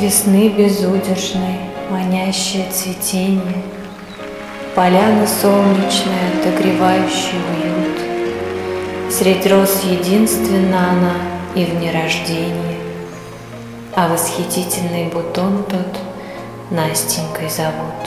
Весны безудержной, манящее цветение, поляна солнечная, отогревающая уют. Средь роз единственна она и в нерождении, а восхитительный бутон тот Настенькой зовут.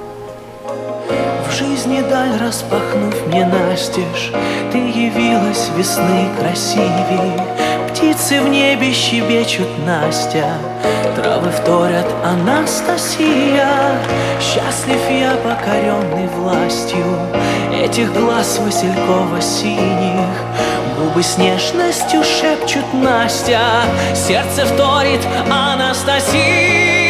В жизни даль распахнув мне настежь, ты явилась весны красивей. Птицы в небе щебечут, Настя, травы вторят, Анастасия. Счастлив я, покоренный властью этих глаз васильково-синих. Губы с нежностью шепчут, Настя, сердце вторит, Анастасия.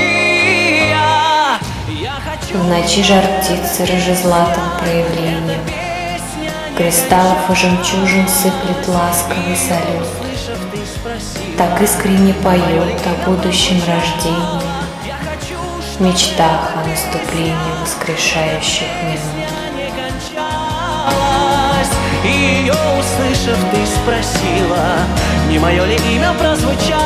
В ночи жар птицы рыжезлатым проявлением кристаллов и жемчужин сыплет ласковый салют. Так искренне поет о будущем рождении, в мечтах о наступлении воскрешающих минут. И ее услышав, ты спросила, не мое ли имя прозвучало.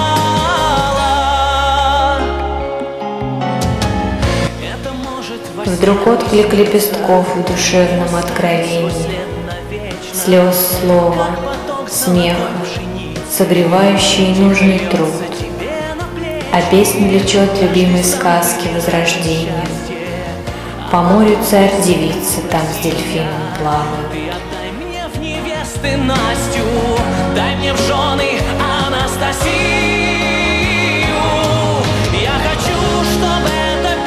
Вдруг отклик лепестков в душевном откровении, слез слова, смеха, согревающий нужный труд. А песнь влечет любимой сказки возрождения. По морю царь-девица там с дельфином плавает. Дай мне в невесты Настю, дай мне в жены Анастасию. Я хочу, чтобы эта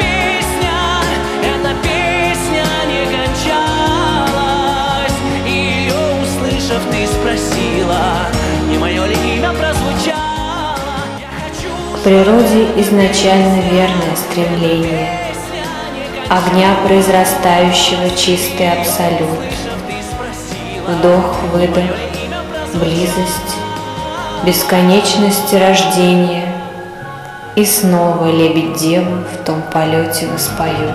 песня не кончалась. И ее услышав, ты спросила, не мое ли имя прозвучало. К природе изначально верное стремление, огня произрастающего чистый абсолют. Вдох-выдох, близость, бесконечность рождения. И снова лебедь-деву в том полете воспоют.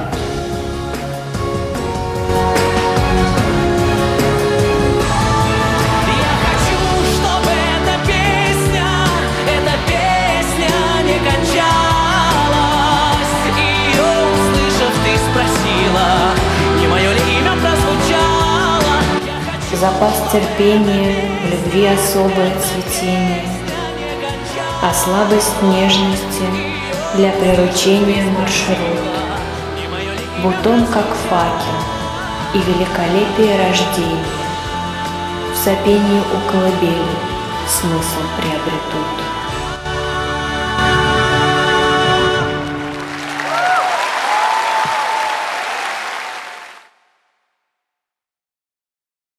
Запас терпения, в любви особое цветение, а слабость нежности для приручения маршрут. Бутон как факел и великолепие рождения в сопении у колыбели смысл приобретут.